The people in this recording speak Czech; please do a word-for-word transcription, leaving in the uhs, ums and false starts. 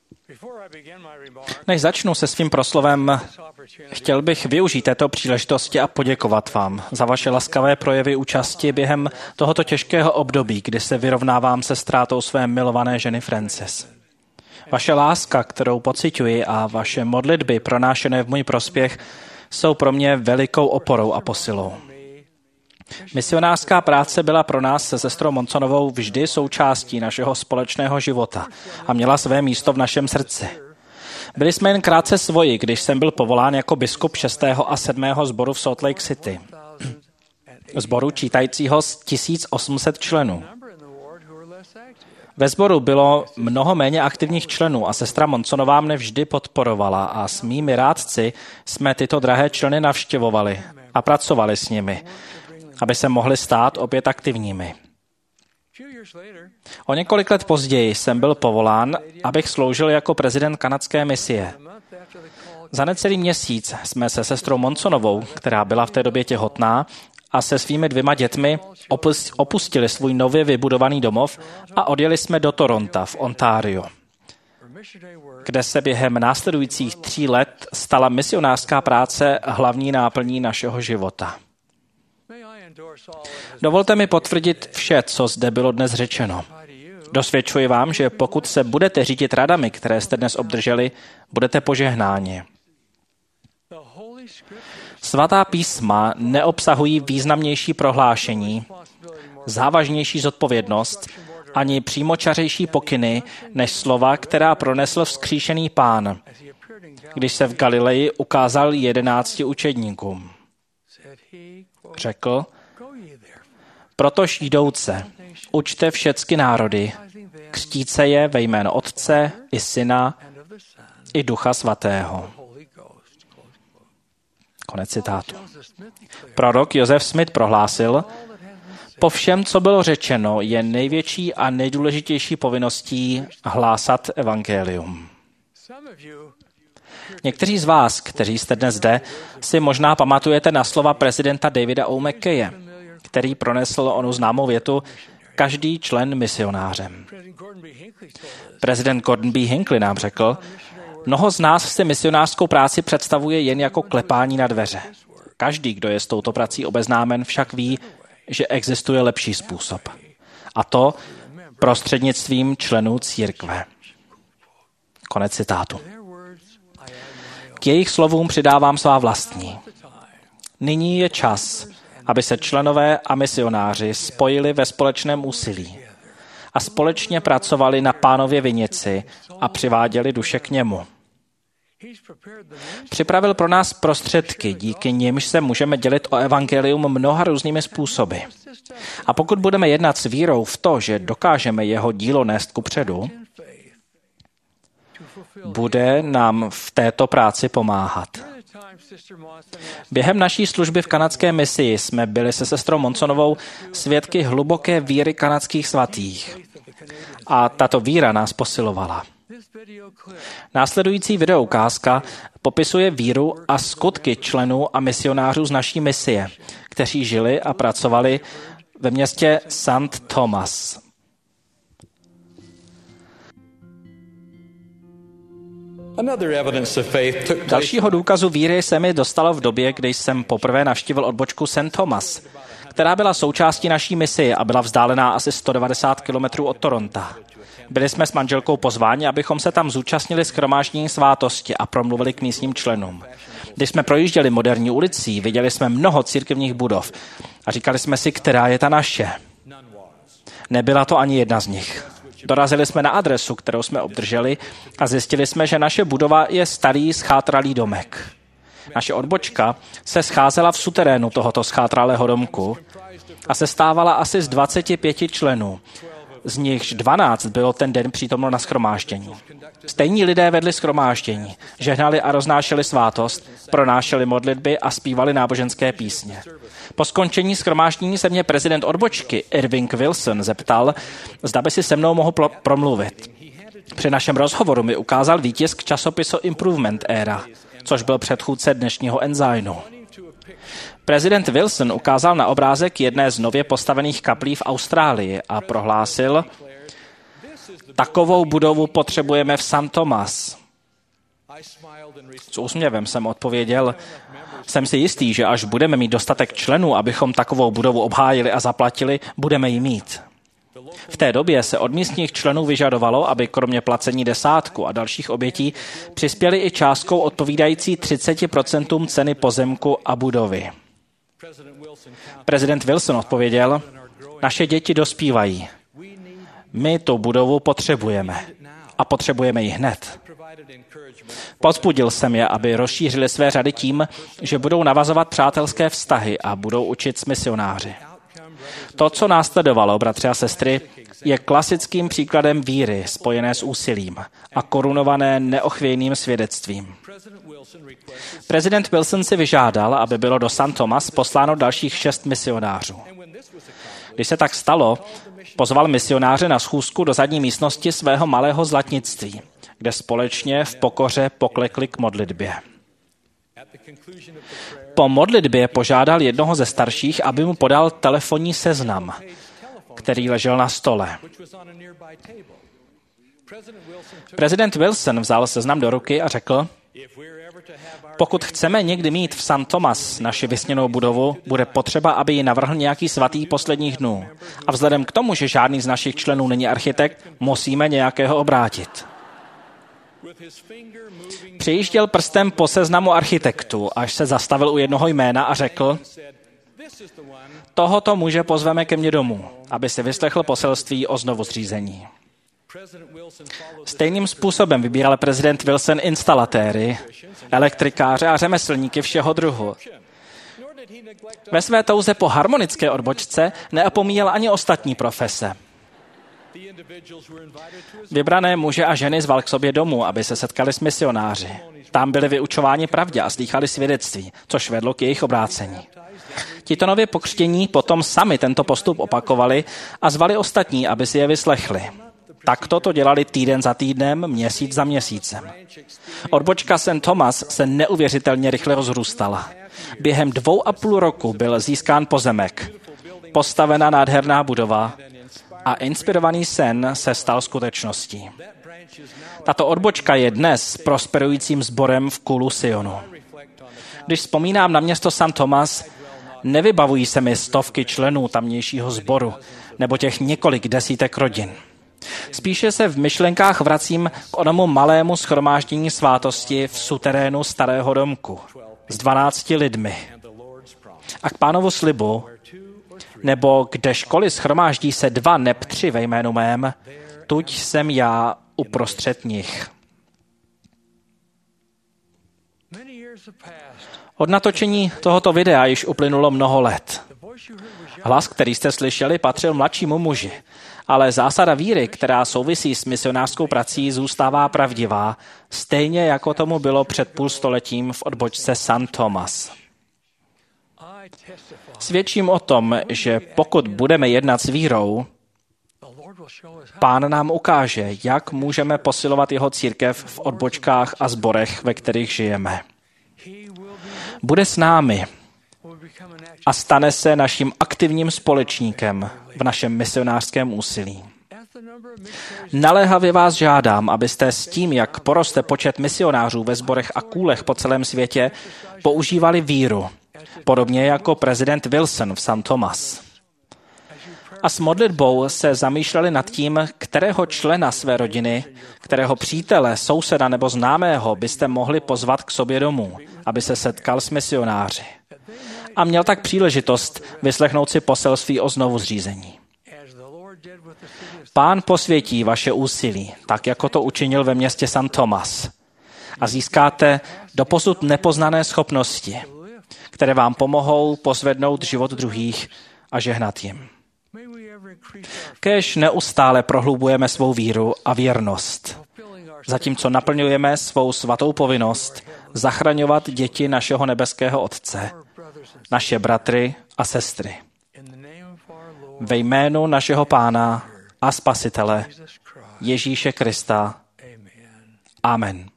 Než začnu se svým proslovem, chtěl bych využít této příležitosti a poděkovat vám za vaše laskavé projevy účasti během tohoto těžkého období, kdy se vyrovnávám se ztrátou své milované ženy Frances. Vaše láska, kterou pociťuji, a vaše modlitby pronášené v můj prospěch jsou pro mě velikou oporou a posilou. Misionářská práce byla pro nás se sestrou Monsonovou vždy součástí našeho společného života a měla své místo v našem srdci. Byli jsme jen krátce svoji, když jsem byl povolán jako biskup šestého a sedmého sboru v Salt Lake City. Sboru čítajícího z tisíc osm set členů. Ve sboru bylo mnoho méně aktivních členů a sestra Monsonová mne vždy podporovala a s mými rádci jsme tyto drahé členy navštěvovali a pracovali s nimi, aby se mohli stát opět aktivními. O několik let později jsem byl povolán, abych sloužil jako prezident kanadské misie. Za necelý měsíc jsme se sestrou Monsonovou, která byla v té době těhotná, a se svými dvěma dětmi opustili svůj nově vybudovaný domov a odjeli jsme do Toronta v Ontario, kde se během následujících tří let stala misionářská práce hlavní náplní našeho života. Dovolte mi potvrdit vše, co zde bylo dnes řečeno. Dosvědčuji vám, že pokud se budete řídit radami, které jste dnes obdrželi, budete požehnáni. Svatá písma neobsahují významnější prohlášení, závažnější zodpovědnost ani přímočařejší pokyny než slova, která pronesl vzkříšený Pán, když se v Galileji ukázal jedenácti učedníkům. Řekl: protož jdouce, učte všecky národy, křtíce je ve jméno Otce i Syna i Ducha Svatého. Konec citátu. Prorok Joseph Smith prohlásil: po všem, co bylo řečeno, je největší a nejdůležitější povinností hlásat evangelium. Někteří z vás, kteří jste dnes zde, si možná pamatujete na slova prezidenta Davida O. McKaye, který pronesl onu známou větu: každý člen misionářem. Prezident Gordon B. Hinckley nám řekl: mnoho z nás si misionářskou práci představuje jen jako klepání na dveře. Každý, kdo je s touto prací obeznámen, však ví, že existuje lepší způsob. A to prostřednictvím členů církve. Konec citátu. K jejich slovům přidávám svá vlastní. Nyní je čas, aby se členové a misionáři spojili ve společném úsilí a společně pracovali na Pánově vinici a přiváděli duše k němu. Připravil pro nás prostředky, díky nimž se můžeme dělit o evangelium mnoha různými způsoby. A pokud budeme jednat s vírou v to, že dokážeme jeho dílo nést kupředu, bude nám v této práci pomáhat. Během naší služby v kanadské misii jsme byli se sestrou Monsonovou svědky hluboké víry kanadských svatých. A tato víra nás posilovala. Následující videoukázka popisuje víru a skutky členů a misionářů z naší misie, kteří žili a pracovali ve městě Saint Thomas. Dalšího důkazu víry se mi dostalo v době, kdy jsem poprvé navštívil odbočku Saint Thomas, která byla součástí naší misie a byla vzdálená asi sto devadesát kilometrů od Toronta. Byli jsme s manželkou pozváni, abychom se tam zúčastnili shromáždění svátosti a promluvili k místním členům. Když jsme projížděli moderní ulicí, viděli jsme mnoho církevních budov a říkali jsme si, která je ta naše. Nebyla to ani jedna z nich. Dorazili jsme na adresu, kterou jsme obdrželi, a zjistili jsme, že naše budova je starý schátralý domek. Naše odbočka se scházela v suterénu tohoto schátralého domku a sestávala asi z dvaceti pěti členů. Z nichž dvanáct bylo ten den přítomno na shromáždění. Stejní lidé vedli shromáždění, žehnali a roznášeli svátost, pronášeli modlitby a zpívali náboženské písně. Po skončení shromáždění se mě prezident odbočky Irving Wilson zeptal, zda by si se mnou mohl pl- promluvit. Při našem rozhovoru mi ukázal výtisk časopisu Improvement Era, což byl předchůdce dnešního Ensignu. Prezident Wilson ukázal na obrázek jedné z nově postavených kaplí v Austrálii a prohlásil: Takovou budovu potřebujeme v Saint Thomas. S úsměvem jsem odpověděl, jsem si jistý, že až budeme mít dostatek členů, abychom takovou budovu obhájili a zaplatili, budeme ji mít. V té době se od místních členů vyžadovalo, aby kromě placení desátku a dalších obětí přispěli i částkou odpovídající třicet procent ceny pozemku a budovy. Prezident Wilson odpověděl, naše děti dospívají. My tu budovu potřebujeme a potřebujeme ji hned. Povzbudil jsem je, aby rozšířili své řady tím, že budou navazovat přátelské vztahy a budou učit s misionáři. To, co následovalo, bratři a sestry, je klasickým příkladem víry spojené s úsilím a korunované neochvějným svědectvím. Prezident Wilson si vyžádal, aby bylo do Saint Thomas posláno dalších šest misionářů. Když se tak stalo, pozval misionáře na schůzku do zadní místnosti svého malého zlatnictví, kde společně v pokoře poklekli k modlitbě. Po modlitbě požádal jednoho ze starších, aby mu podal telefonní seznam, který ležel na stole. Prezident Wilson vzal seznam do ruky a řekl, pokud chceme někdy mít v Saint Thomas naši vysněnou budovu, bude potřeba, aby ji navrhl nějaký svatý posledních dnů. A vzhledem k tomu, že žádný z našich členů není architekt, musíme nějakého obrátit. Přijížděl prstem po seznamu architektů, až se zastavil u jednoho jména a řekl, tohoto muže pozveme ke mně domů, aby si vyslechl poselství o znovuzřízení. Stejným způsobem vybíral prezident Wilson instalatéry, elektrikáře a řemeslníky všeho druhu. Ve své touze po harmonické odbočce neopomíjel ani ostatní profese. Vybrané muže a ženy zval k sobě domů, aby se setkali s misionáři. Tam byli vyučováni pravdě a slýchali svědectví, což vedlo k jejich obrácení. Tito nově pokřtění potom sami tento postup opakovali a zvali ostatní, aby si je vyslechli. Takto to dělali týden za týdnem, měsíc za měsícem. Odbočka Saint Thomas se neuvěřitelně rychle rozrůstala. Během dvou a půl roku byl získán pozemek, postavena nádherná budova a inspirovaný sen se stal skutečností. Tato odbočka je dnes prosperujícím sborem v Kulu Sionu. Když vzpomínám na město Saint Thomas, nevybavují se mi stovky členů tamnějšího sboru nebo těch několik desítek rodin. Spíše se v myšlenkách vracím k onomu malému shromáždění svátosti v suterénu starého domku s dvanácti lidmi a k Pánovu slibu, nebo kdežkoliv shromáždí se dva neb tři ve jménu mém, tuď jsem já uprostřed nich. Od natočení tohoto videa již uplynulo mnoho let. Hlas, který jste slyšeli, patřil mladšímu muži, ale zásada víry, která souvisí s misionářskou prací, zůstává pravdivá, stejně jako tomu bylo před půl stoletím v odbočce Saint Thomas. Svědčím o tom, že pokud budeme jednat s vírou, Pán nám ukáže, jak můžeme posilovat jeho církev v odbočkách a sborech, ve kterých žijeme. Bude s námi a stane se naším aktivním společníkem v našem misionářském úsilí. Naléhavě vás žádám, abyste s tím, jak poroste počet misionářů ve sborech a kůlech po celém světě, používali víru, podobně jako prezident Wilson v Saint Thomas. A s modlitbou se zamýšleli nad tím, kterého člena své rodiny, kterého přítele, souseda nebo známého byste mohli pozvat k sobě domů, aby se setkal s misionáři. A měl tak příležitost vyslechnout si poselství o znovuzřízení. Pán posvětí vaše úsilí, tak jako to učinil ve městě Saint Thomas. A získáte doposud nepoznané schopnosti, které vám pomohou pozvednout život druhých a žehnat jim. Kéž neustále prohlubujeme svou víru a věrnost, zatímco naplňujeme svou svatou povinnost zachraňovat děti našeho nebeského Otce, naše bratry a sestry. Ve jménu našeho Pána a Spasitele Ježíše Krista. Amen.